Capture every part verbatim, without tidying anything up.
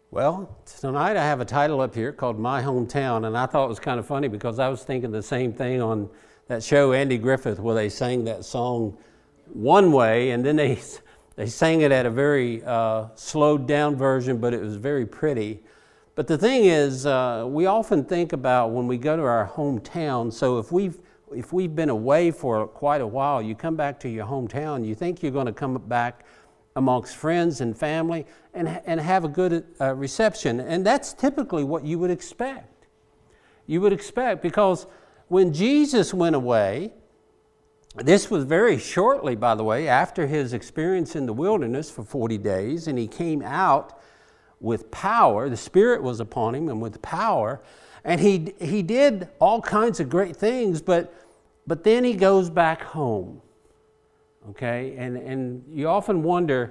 Well, tonight I have a title up here called My Hometown, and I thought it was kind of funny because I was thinking the same thing on that show, Andy Griffith, where they sang that song one way, and then they they sang it at a very uh, slowed down version, but it was very pretty. But the thing is, uh, we often think about when we go to our hometown, so if we've if we've been away for quite a while, you come back to your hometown, you think you're going to come back amongst friends and family and, and have a good uh, reception. And that's typically what you would expect. You would expect, because when Jesus went away, this was very shortly, by the way, after his experience in the wilderness for forty days, and he came out with power. The Spirit was upon him and with power, and he he did all kinds of great things, but but then he goes back home. Okay, and, and you often wonder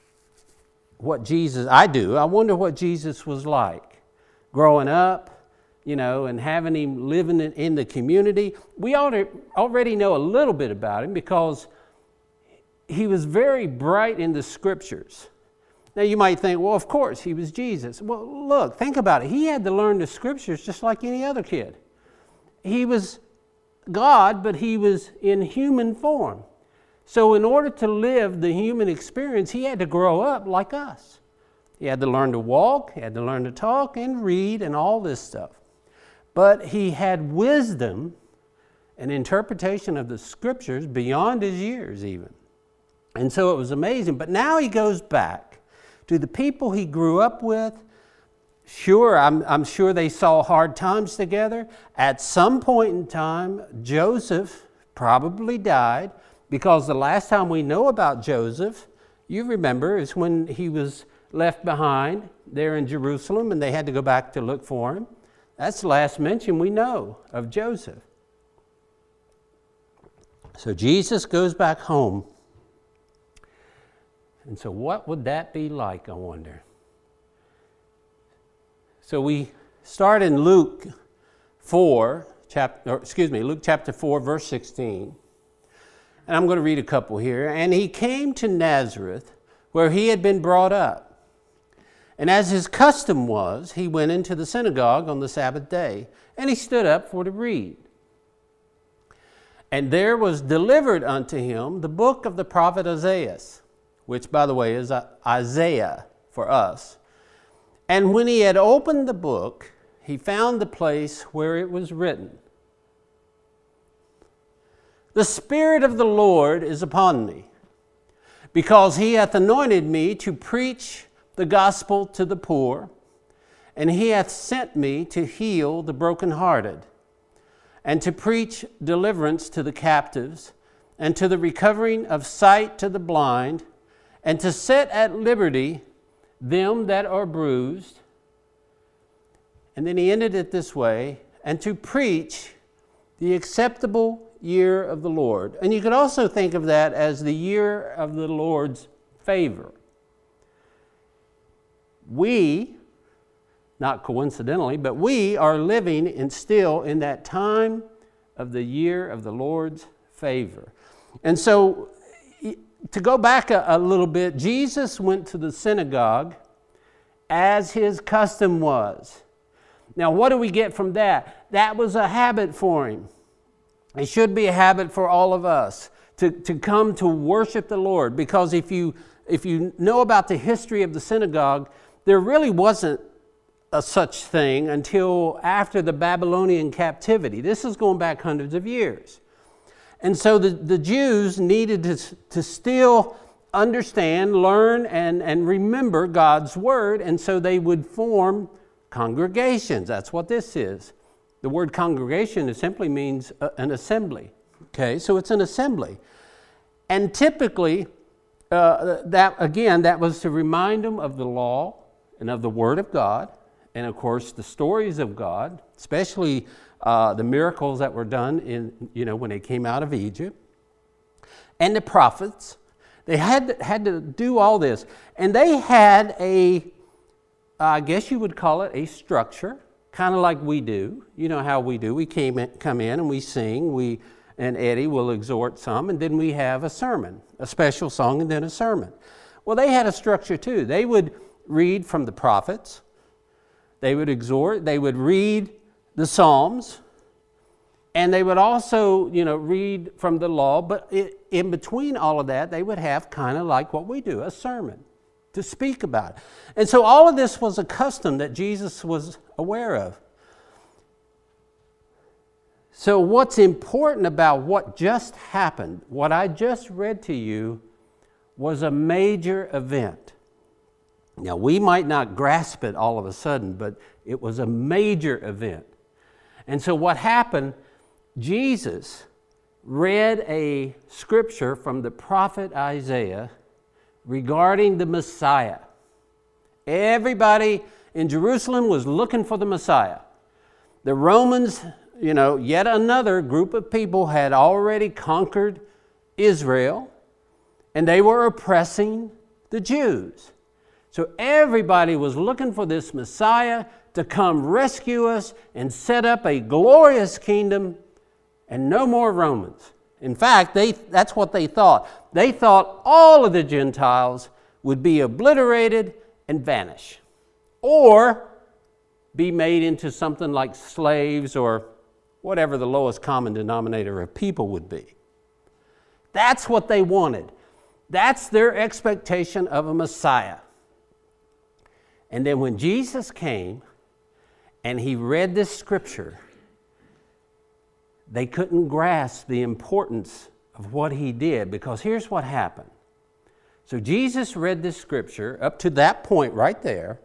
what Jesus, I do, I wonder what Jesus was like growing up, you know, and having him living in, in the community. We already, already know a little bit about him because he was very bright in the scriptures. Now you might think, well, of course, he was Jesus. Well, look, think about it. He had to learn the scriptures just like any other kid. He was God, but he was in human form. So in order to live the human experience, he had to grow up like us. He had to learn to walk, he had to learn to talk and read and all this stuff. But he had wisdom and interpretation of the scriptures beyond his years even. And so it was amazing. But now he goes back to the people he grew up with. Sure, I'm, I'm sure they saw hard times together. At some point in time, Joseph probably died, because the last time we know about Joseph, you remember, is when he was left behind there in Jerusalem and they had to go back to look for him. That's the last mention we know of Joseph. So Jesus goes back home. And so what would that be like, I wonder? So we start in Luke four, chapter, or excuse me, Luke chapter four, verse sixteen. And I'm going to read a couple here. And he came to Nazareth, where he had been brought up. And as his custom was, he went into the synagogue on the Sabbath day, and he stood up for to read. And there was delivered unto him the book of the prophet Isaiah, which, by the way, is Isaiah for us. And when he had opened the book, he found the place where it was written, "The Spirit of the Lord is upon me, because he hath anointed me to preach the gospel to the poor, and he hath sent me to heal the brokenhearted, and to preach deliverance to the captives, and to the recovering of sight to the blind, and to set at liberty them that are bruised." And then he ended it this way, "and to preach the acceptable year of the Lord." And you could also think of that as the year of the Lord's favor. We, not coincidentally, but we are living in still in that time of the year of the Lord's favor. And so, to go back a, a little bit, Jesus went to the synagogue as his custom was. Now, what do we get from that? That was a habit for him. It should be a habit for all of us to, to come to worship the Lord, because if you if you know about the history of the synagogue, there really wasn't a such thing until after the Babylonian captivity. This is going back hundreds of years. And so the, the Jews needed to, to still understand, learn, and, and remember God's word, and so they would form congregations. That's what this is. The word congregation it simply means an assembly. Okay, so it's an assembly. And typically, uh, that again, that was to remind them of the law and of the Word of God, and of course the stories of God, especially uh, the miracles that were done in, you know, when they came out of Egypt, and the prophets. They had to, had to do all this, and they had a, I guess you would call it a structure. Kind of like we do. You know how we do. We came in, come in and we sing, we and Eddie will exhort some, and then we have a sermon, a special song, and then a sermon. Well, they had a structure too. They would read from the prophets, they would exhort, they would read the Psalms, and they would also, you know, read from the law, but it, in between all of that, they would have kind of like what we do, a sermon to speak about it. And so all of this was a custom that Jesus was aware of. So what's important about what just happened, what I just read to you, was a major event. Now, we might not grasp it all of a sudden, but it was a major event. And so what happened, Jesus read a scripture from the prophet Isaiah regarding the Messiah. Everybody in Jerusalem was looking for the Messiah. The Romans, you know, yet another group of people had already conquered Israel, and they were oppressing the Jews. So everybody was looking for this Messiah to come rescue us and set up a glorious kingdom and no more Romans. In fact, they, that's what they thought. They thought all of the Gentiles would be obliterated and vanish, or be made into something like slaves or whatever the lowest common denominator of people would be. That's what they wanted. That's their expectation of a Messiah. And then when Jesus came and he read this scripture, they couldn't grasp the importance of what he did, because here's what happened. So Jesus read this scripture up to that point right there,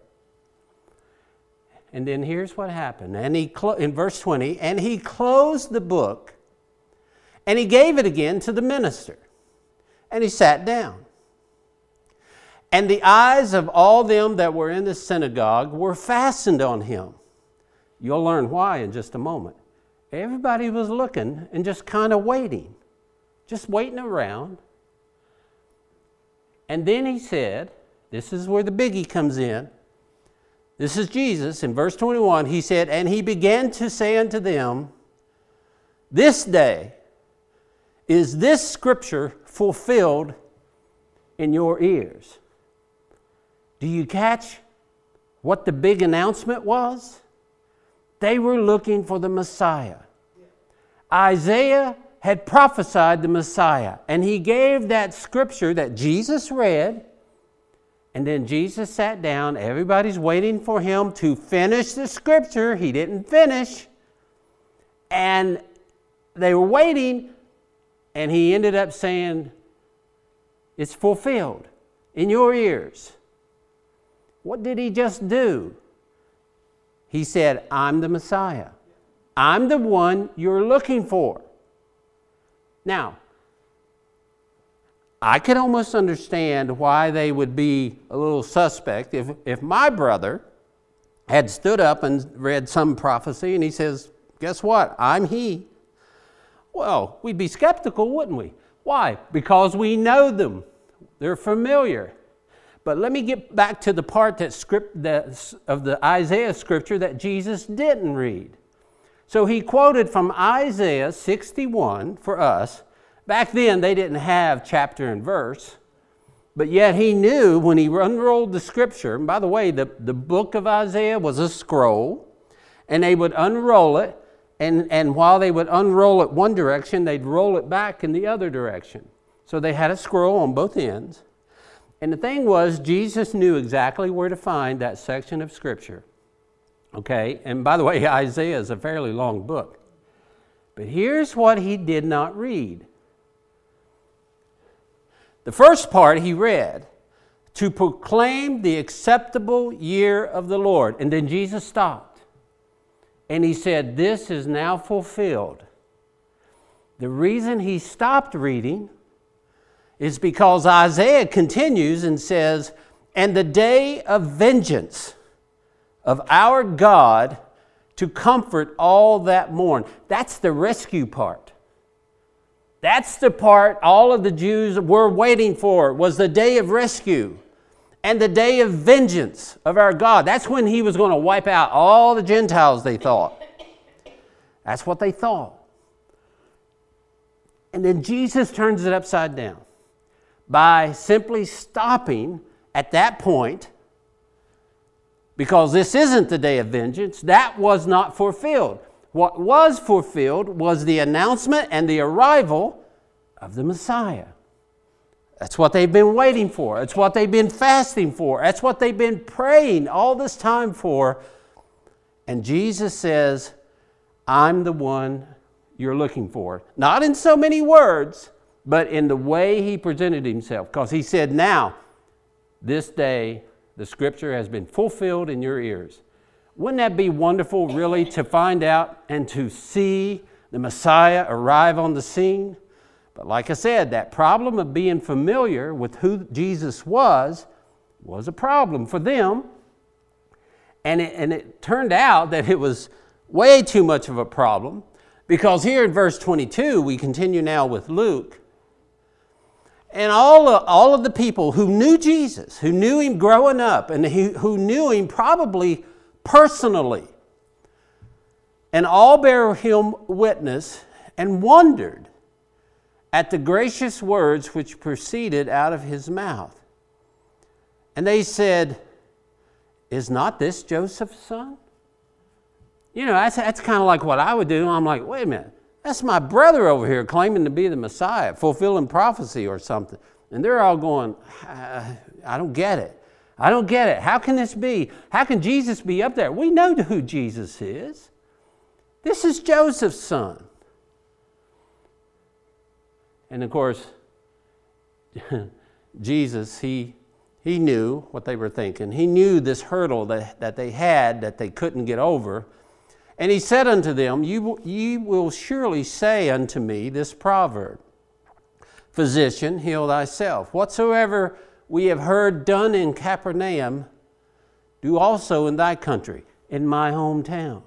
and then here's what happened. And he clo- in verse twenty, and he closed the book, and he gave it again to the minister, and he sat down. And the eyes of all them that were in the synagogue were fastened on him. You'll learn why in just a moment. Everybody was looking and just kind of waiting, just waiting around. And then he said, this is where the biggie comes in. This is Jesus. In verse twenty-one, he said, and he began to say unto them, this day is this scripture fulfilled in your ears. Do you catch what the big announcement was? They were looking for the Messiah. Isaiah had prophesied the Messiah, and he gave that scripture that Jesus read, and then Jesus sat down. Everybody's waiting for him to finish the scripture. He didn't finish, and they were waiting, and he ended up saying, it's fulfilled in your ears. What did he just do? He said, I'm the Messiah. I'm the one you're looking for. Now, I could almost understand why they would be a little suspect if, if my brother had stood up and read some prophecy and he says, guess what? I'm he. Well, we'd be skeptical, wouldn't we? Why? Because we know them. They're familiar. But let me get back to the part that script that, of the Isaiah scripture that Jesus didn't read. So he quoted from Isaiah sixty-one for us. Back then they didn't have chapter and verse, but yet he knew when he unrolled the scripture, and by the way, the, the book of Isaiah was a scroll, and they would unroll it, and, and while they would unroll it one direction, they'd roll it back in the other direction. So they had a scroll on both ends. And the thing was, Jesus knew exactly where to find that section of Scripture. Okay? And by the way, Isaiah is a fairly long book. But here's what he did not read. The first part he read, to proclaim the acceptable year of the Lord. And then Jesus stopped. And he said, this is now fulfilled. The reason he stopped reading is because Isaiah continues and says, and the day of vengeance of our God to comfort all that mourn. That's the rescue part. That's the part all of the Jews were waiting for, was the day of rescue and the day of vengeance of our God. That's when he was going to wipe out all the Gentiles, they thought. That's what they thought. And then Jesus turns it upside down by simply stopping at that point because this isn't the day of vengeance. That was not fulfilled. What was fulfilled was the announcement and the arrival of the Messiah. That's what they've been waiting for. That's what they've been fasting for. That's what they've been praying all this time for. And Jesus says, I'm the one you're looking for. Not in so many words, but in the way he presented himself. Because he said, now, this day, the scripture has been fulfilled in your ears. Wouldn't that be wonderful, really, to find out and to see the Messiah arrive on the scene? But like I said, that problem of being familiar with who Jesus was, was a problem for them. And it, and it turned out that it was way too much of a problem, because here in verse twenty-two, we continue now with Luke, and all of, all of the people who knew Jesus, who knew him growing up, and who, who knew him probably personally, and all bear him witness and wondered at the gracious words which proceeded out of his mouth. And they said, is not this Joseph's son? You know, that's, that's kind of like what I would do. I'm like, wait a minute, that's my brother over here claiming to be the Messiah, fulfilling prophecy or something. And they're all going, I, I don't get it. I don't get it. How can this be? How can Jesus be up there? We know who Jesus is. This is Joseph's son. And of course, Jesus, he, he knew what they were thinking. He knew this hurdle that, that they had that they couldn't get over. And he said unto them, you, ye will surely say unto me this proverb, Physician, heal thyself. Whatsoever we have heard done in Capernaum, do also in thy country, in my hometown.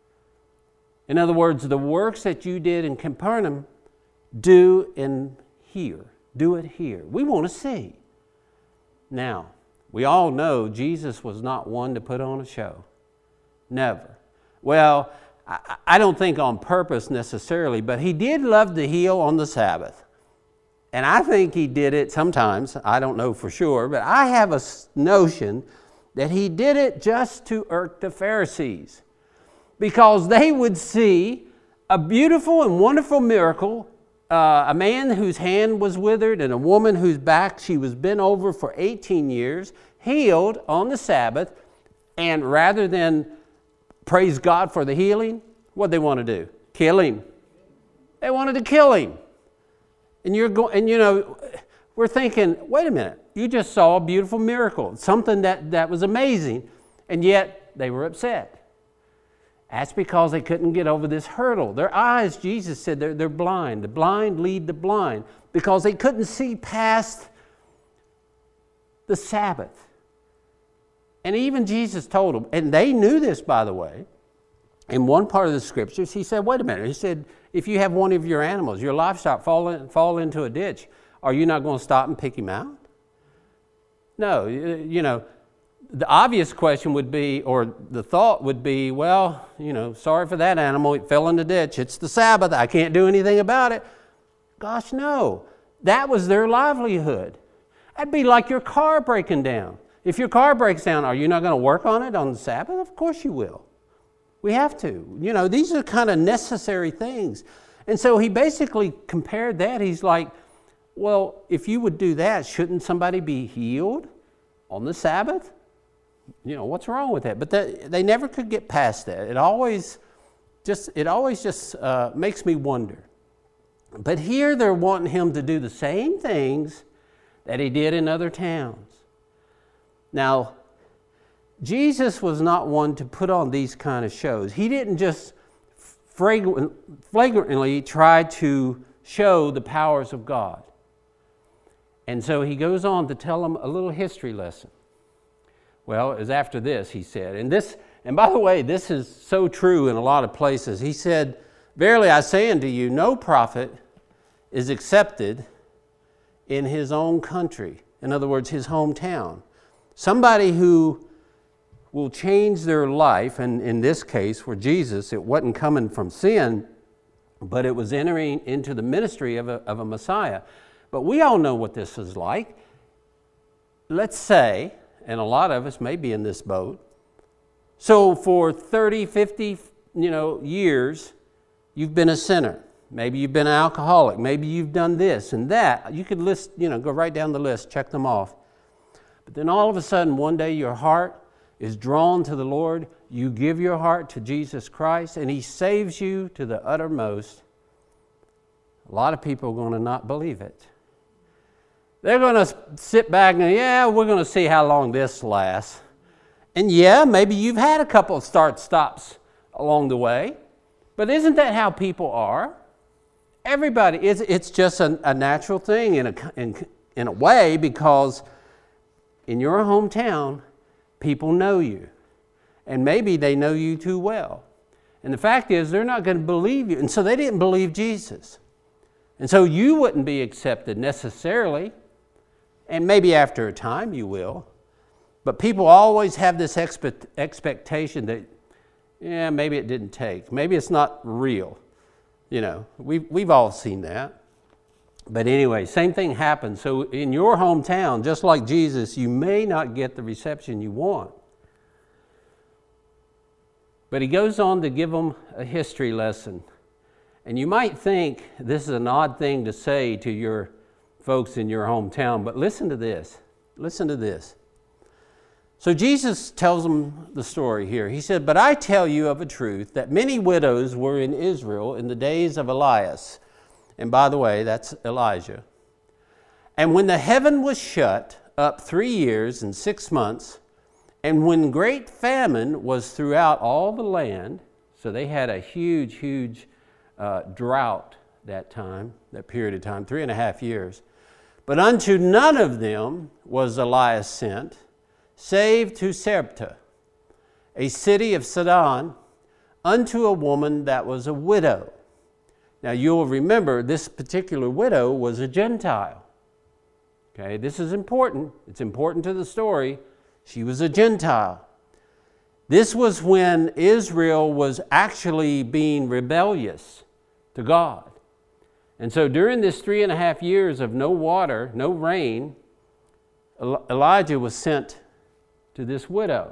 In other words, the works that you did in Capernaum, do in here. Do it here. We want to see. Now, we all know Jesus was not one to put on a show. Never. Well, I, I don't think on purpose necessarily, but he did love to heal on the Sabbath. And I think he did it sometimes. I don't know for sure, but I have a notion that he did it just to irk the Pharisees, because they would see a beautiful and wonderful miracle, uh, a man whose hand was withered and a woman whose back she was bent over for eighteen years, healed on the Sabbath, and rather than praise God for the healing, what they want to do? Kill him. They wanted to kill him. And you're going, and you know, we're thinking, wait a minute, you just saw a beautiful miracle, something that, that was amazing, and yet they were upset. That's because they couldn't get over this hurdle. Their eyes, Jesus said, they're, they're blind. The blind lead the blind, because they couldn't see past the Sabbath. And even Jesus told them, and they knew this, by the way, in one part of the scriptures, he said, wait a minute, he said, if you have one of your animals, your livestock fall, in, fall into a ditch, are you not going to stop and pick him out? No, you know, the obvious question would be, or the thought would be, well, you know, sorry for that animal, it fell in the ditch, it's the Sabbath, I can't do anything about it. Gosh, no, that was their livelihood. That'd be like your car breaking down. If your car breaks down, are you not going to work on it on the Sabbath? Of course you will. We have to. You know, these are kind of necessary things. And so he basically compared that. He's like, well, if you would do that, shouldn't somebody be healed on the Sabbath? You know, what's wrong with that? But that, they never could get past that. It always just, it always just uh, makes me wonder. But here they're wanting him to do the same things that he did in other towns. Now, Jesus was not one to put on these kind of shows. He didn't just flagrantly try to show the powers of God. And so he goes on to tell them a little history lesson. Well, it was after this, he said. And this, and by the way, this is so true in a lot of places. He said, verily I say unto you, no prophet is accepted in his own country. In other words, his hometown. Somebody who will change their life, and in this case for Jesus, it wasn't coming from sin, but it was entering into the ministry of a, of a Messiah. But we all know what this is like. Let's say, and a lot of us may be in this boat, So for thirty, fifty, you know, years, you've been a sinner. Maybe you've been an alcoholic. Maybe you've done this and that. You could list, you know, go right down the list, check them off. But then all of a sudden, one day your heart is drawn to the Lord. You give your heart to Jesus Christ, and He saves you to the uttermost. A lot of people are going to not believe it. They're going to sit back and, yeah, we're going to see how long this lasts. And yeah, maybe you've had a couple of start-stops along the way. But isn't that how people are? Everybody, it's, it's just a, a natural thing in a, in, in a way, because in your hometown, people know you. And maybe they know you too well. And the fact is, they're not going to believe you. And so they didn't believe Jesus. And so you wouldn't be accepted necessarily. And maybe after a time you will. But people always have this expect, expectation that, yeah, maybe it didn't take. Maybe it's not real. You know, we've, we've all seen that. But anyway, same thing happens. So in your hometown, just like Jesus, you may not get the reception you want. But He goes on to give them a history lesson. And you might think this is an odd thing to say to your folks in your hometown, but listen to this. Listen to this. So Jesus tells them the story here. He said, "But I tell you of a truth that many widows were in Israel in the days of Elias." And by the way, that's Elijah. "And when the heaven was shut up three years and six months, and when great famine was throughout all the land," so they had a huge, huge uh, drought that time, that period of time, three and a half years. "But unto none of them was Elias sent, save to Sarepta, a city of Sidon, unto a woman that was a widow." Now you'll remember this particular widow was a Gentile. Okay, this is important. It's important to the story. She was a Gentile. This was when Israel was actually being rebellious to God. And so during this three and a half years of no water, no rain, Elijah was sent to this widow.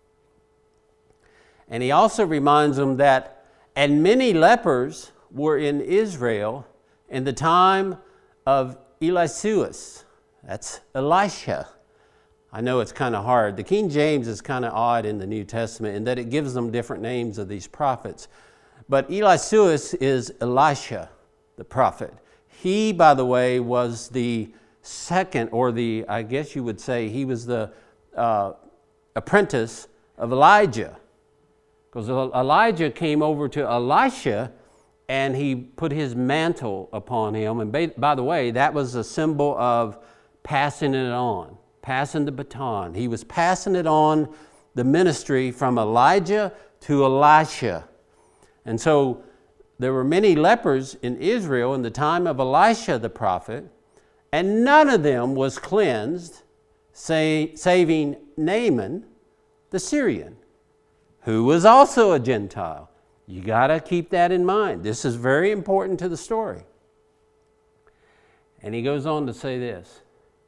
And he also reminds them that, and many lepers were in Israel in the time of Eliseus. That's Elisha. I know it's kind of hard. The King James is kind of odd in the New Testament in that it gives them different names of these prophets. But Eliseus is Elisha, the prophet. He, by the way, was the second, or the, I guess you would say, he was the uh, apprentice of Elijah. Because Elijah came over to Elisha and he put his mantle upon him. And by, by the way, that was a symbol of passing it on, passing the baton. He was passing it on, the ministry, from Elijah to Elisha. And so there were many lepers in Israel in the time of Elisha the prophet, and none of them was cleansed, say, saving Naaman the Syrian, who was also a Gentile. You got to keep that in mind. This is very important to the story. And he goes on to say this,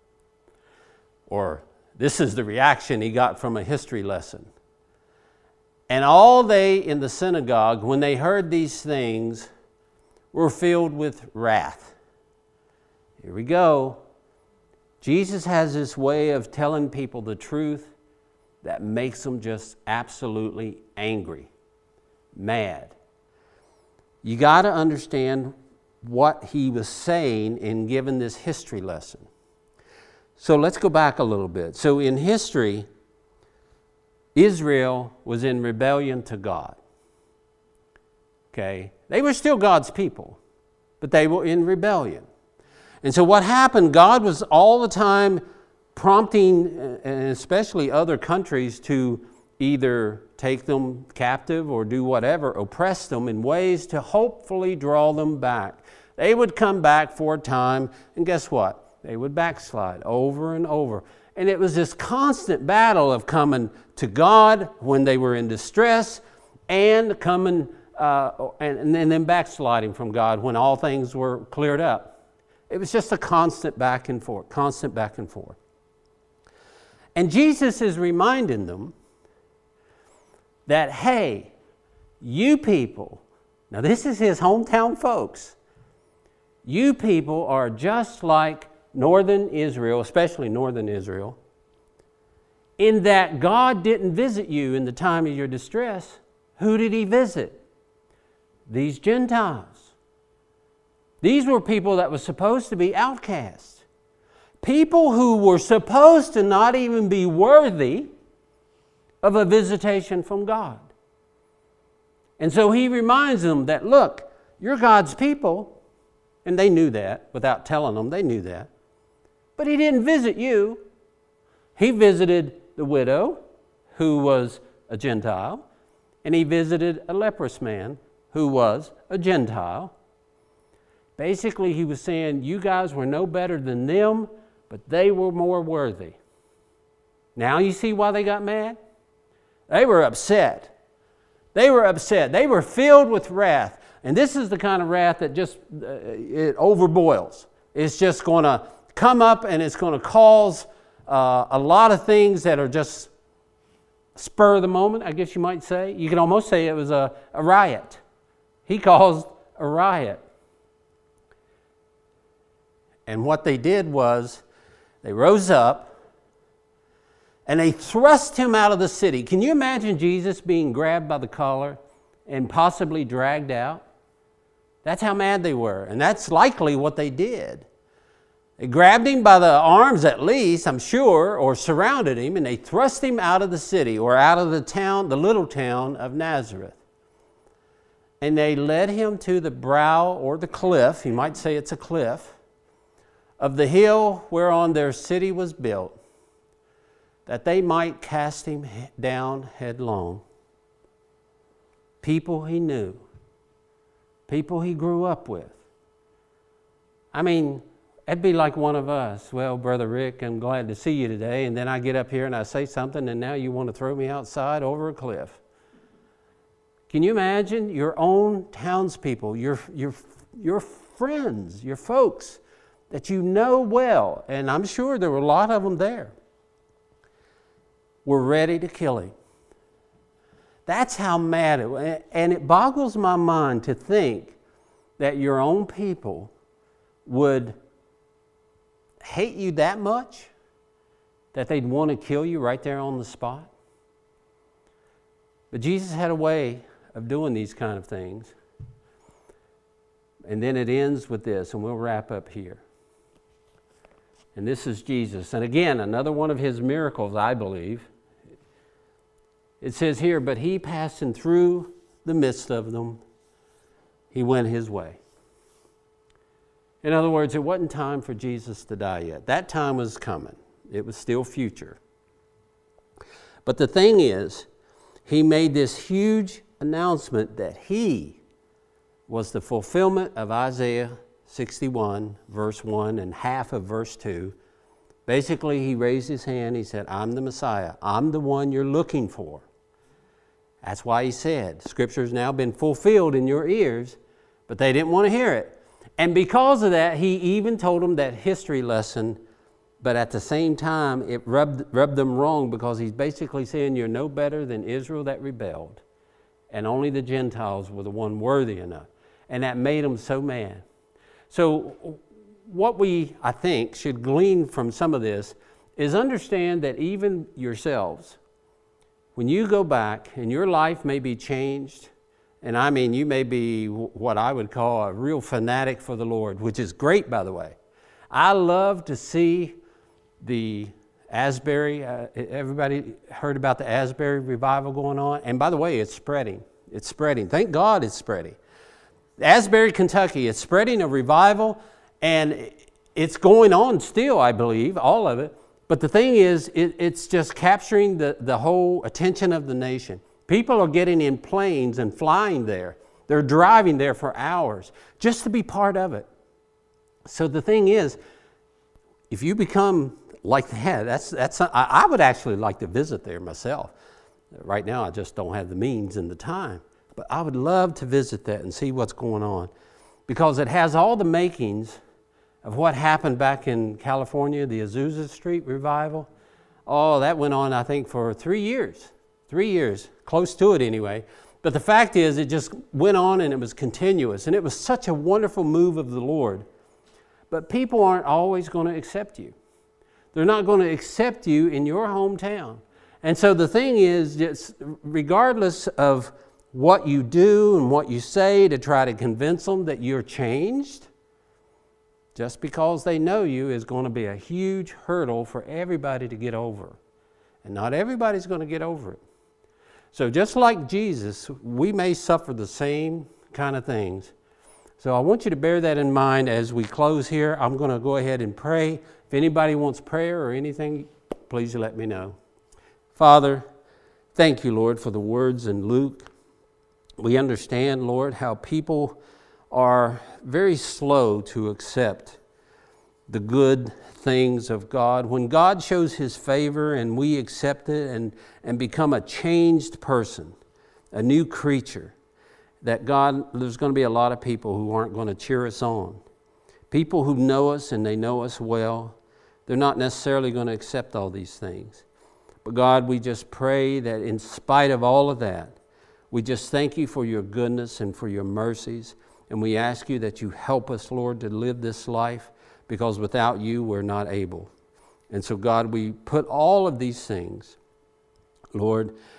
or this is the reaction he got from a history lesson. "And all they in the synagogue, when they heard these things, were filled with wrath." Here we go. Jesus has this way of telling people the truth that makes them just absolutely angry, mad. You got to understand what he was saying in giving this history lesson. So let's go back a little bit. So in history, Israel was in rebellion to God. Okay? They were still God's people, but they were in rebellion. And so what happened, God was all the time prompting, and especially other countries, to either take them captive or do whatever, oppress them in ways to hopefully draw them back. They would come back for a time, and guess what? They would backslide over and over. And it was this constant battle of coming to God when they were in distress, and coming uh, and, and then backsliding from God when all things were cleared up. It was just a constant back and forth, constant back and forth. And Jesus is reminding them that, hey, you people, now this is his hometown folks, you people are just like northern Israel, especially northern Israel, in that God didn't visit you in the time of your distress. Who did he visit? These Gentiles. These were people that were supposed to be outcasts. People who were supposed to not even be worthy of a visitation from God. And so he reminds them that, look, you're God's people. And they knew that without telling them. They knew that. But he didn't visit you. He visited the widow, who was a Gentile, and he visited a leprous man, who was a Gentile. Basically, he was saying, you guys were no better than them, but they were more worthy. Now you see why they got mad? They were upset. They were upset. They were filled with wrath. And this is the kind of wrath that just, uh, it overboils. It's just going to come up and it's going to cause uh, a lot of things that are just spur of the moment, I guess you might say. You can almost say it was a, a riot. He caused a riot. And what they did was they rose up and they thrust him out of the city. Can you imagine Jesus being grabbed by the collar and possibly dragged out? That's how mad they were. And that's likely what they did. They grabbed him by the arms at least, I'm sure, or surrounded him, and they thrust him out of the city or out of the town, the little town of Nazareth. And they led him to the brow or the cliff, you might say it's a cliff, of the hill whereon their city was built, that they might cast him down headlong. People he knew, people he grew up with. I mean, it'd be like one of us. Well, Brother Rick, I'm glad to see you today. And then I get up here and I say something, and now you want to throw me outside over a cliff. Can you imagine your own townspeople, your, your, your friends, your folks that you know well, and I'm sure there were a lot of them there, were ready to kill him. That's how mad it was. And it boggles my mind to think that your own people would hate you that much that they'd want to kill you right there on the spot. But Jesus had a way of doing these kind of things. And then it ends with this, and we'll wrap up here. And this is Jesus. And again, another one of his miracles, I believe. It says here, but he passing through the midst of them, he went his way. In other words, it wasn't time for Jesus to die yet. That time was coming. It was still future. But the thing is, he made this huge announcement that he was the fulfillment of Isaiah sixty-one, verse one, and half of verse two. Basically, he raised his hand. He said, I'm the Messiah. I'm the one you're looking for. That's why he said, Scripture's now been fulfilled in your ears, but they didn't want to hear it. And because of that, he even told them that history lesson, but at the same time, it rubbed, rubbed them wrong, because he's basically saying you're no better than Israel that rebelled, and only the Gentiles were the one worthy enough. And that made them so mad. So what we, I think, should glean from some of this is understand that even yourselves, when you go back and your life may be changed, and I mean you may be what I would call a real fanatic for the Lord, which is great, by the way. I love to see the Asbury, uh, everybody heard about the Asbury revival going on? And by the way, it's spreading. It's spreading. Thank God it's spreading. Asbury, Kentucky, it's spreading a revival, and it's going on still, I believe, all of it. But the thing is, it, it's just capturing the, the whole attention of the nation. People are getting in planes and flying there. They're driving there for hours just to be part of it. So the thing is, if you become like that, that's, that's I, I would actually like to visit there myself. Right now, I just don't have the means and the time. But I would love to visit that and see what's going on, because it has all the makings of what happened back in California, the Azusa Street revival. Oh, that went on, I think, for three years. Three years, close to it anyway. But the fact is, it just went on and it was continuous. And it was such a wonderful move of the Lord. But people aren't always going to accept you. They're not going to accept you in your hometown. And so the thing is, just regardless of what you do and what you say to try to convince them that you're changed, just because they know you is going to be a huge hurdle for everybody to get over. And not everybody's going to get over it. So just like Jesus, we may suffer the same kind of things. So I want you to bear that in mind as we close here. I'm going to go ahead and pray. If anybody wants prayer or anything, please let me know. Father, thank you, Lord, for the words in Luke. We understand, Lord, how people are very slow to accept the good things of God. When God shows His favor and we accept it and, and become a changed person, a new creature, that God, there's going to be a lot of people who aren't going to cheer us on. People who know us and they know us well, they're not necessarily going to accept all these things. But God, we just pray that in spite of all of that, we just thank you for your goodness and for your mercies. And we ask you that you help us, Lord, to live this life, because without you, we're not able. And so, God, we put all of these things, Lord,